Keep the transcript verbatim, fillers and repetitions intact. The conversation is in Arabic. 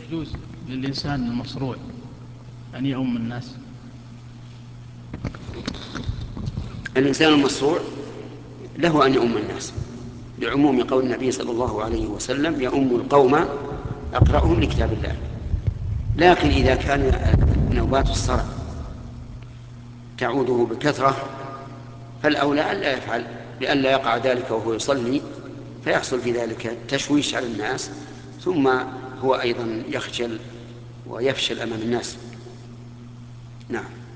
يجوز للإنسان المصروع أن يؤم الناس؟ الإنسان المصروع له أن يؤم الناس لعموم قول النبي صلى الله عليه وسلم: يؤم القوم أقرأهم لكتاب الله. لكن إذا كان نوبات الصرع تعوده بكثرة فالأولى ألا يفعل، لئلا يقع ذلك وهو يصلي فيحصل في ذلك تشويش على الناس، ثم هو أيضا يخجل ويفشل أمام الناس. نعم.